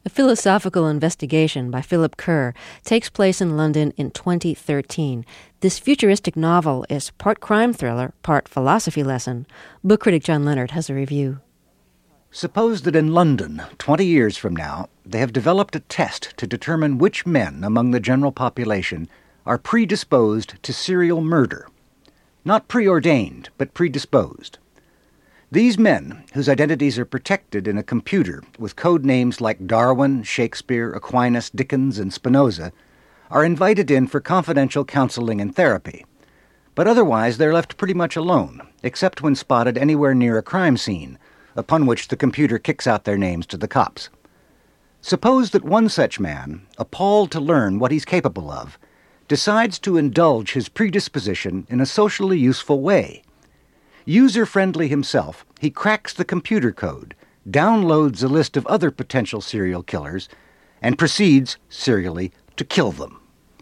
A philosophical investigation by Philip Kerr takes place in London in 2013. This futuristic novel is part crime thriller, part philosophy lesson. Book critic John Leonard has a review. Suppose that in London, 20 years from now, they have developed a test to determine which men among the general population are predisposed to serial murder. Not preordained, but predisposed. These men, whose identities are protected in a computer with code names like Darwin, Shakespeare, Aquinas, Dickens, and Spinoza, are invited in for confidential counseling and therapy. But otherwise they're left pretty much alone, except when spotted anywhere near a crime scene, upon which the computer kicks out their names to the cops. Suppose that one such man, appalled to learn what he's capable of, decides to indulge his predisposition in a socially useful way. User-friendly himself, he cracks the computer code, downloads a list of other potential serial killers, and proceeds, serially, to kill them.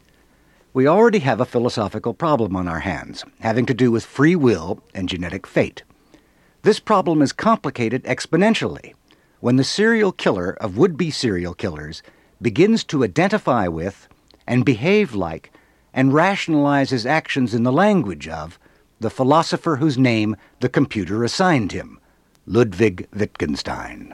We already have a philosophical problem on our hands, having to do with free will and genetic fate. This problem is complicated exponentially when the serial killer of would-be serial killers begins to identify with and behave like and rationalize his actions in the language of the philosopher whose name the computer assigned him, Ludwig Wittgenstein.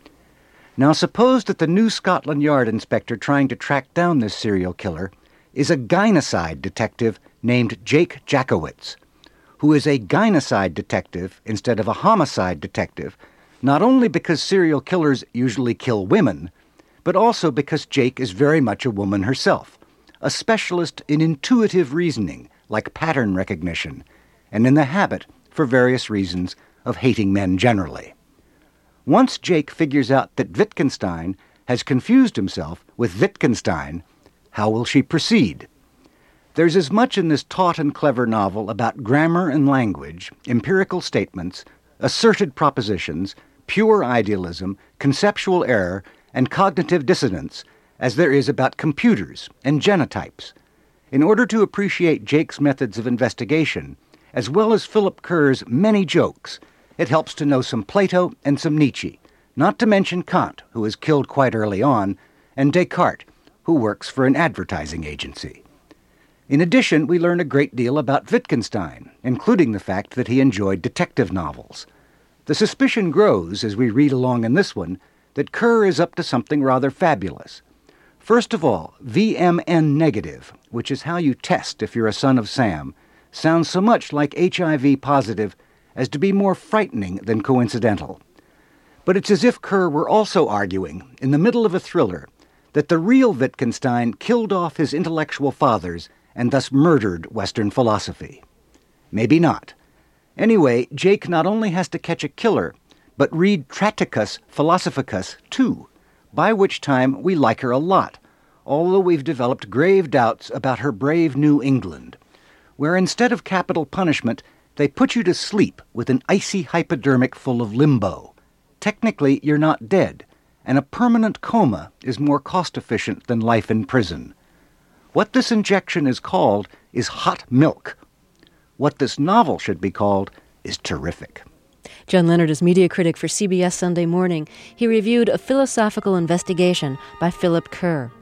Now suppose that the new Scotland Yard inspector trying to track down this serial killer is a gynocide detective named Jake Jackowitz, who is a gynocide detective instead of a homicide detective, not only because serial killers usually kill women, but also because Jake is very much a woman herself, a specialist in intuitive reasoning, like pattern recognition, and in the habit, for various reasons, of hating men generally. Once Jake figures out that Wittgenstein has confused himself with Wittgenstein, how will she proceed? There's as much in this taut and clever novel about grammar and language, empirical statements, asserted propositions, pure idealism, conceptual error, and cognitive dissonance as there is about computers and genotypes. In order to appreciate Jake's methods of investigation, as well as Philip Kerr's many jokes, it helps to know some Plato and some Nietzsche, not to mention Kant, who was killed quite early on, and Descartes, who works for an advertising agency. In addition, we learn a great deal about Wittgenstein, including the fact that he enjoyed detective novels. The suspicion grows, as we read along in this one, that Kerr is up to something rather fabulous. First of all, VMN negative, which is how you test if you're a son of Sam, sounds so much like HIV positive as to be more frightening than coincidental. But it's as if Kerr were also arguing, in the middle of a thriller, that the real Wittgenstein killed off his intellectual fathers and thus murdered Western philosophy. Maybe not. Anyway, Jake not only has to catch a killer, but read Traticus Philosophicus too, by which time we like her a lot, although we've developed grave doubts about her brave New England, where instead of capital punishment, they put you to sleep with an icy hypodermic full of limbo. Technically, you're not dead, and a permanent coma is more cost-efficient than life in prison. What this injection is called is hot milk. What this novel should be called is terrific. John Leonard is media critic for CBS Sunday Morning. He reviewed A Philosophical Investigation by Philip Kerr.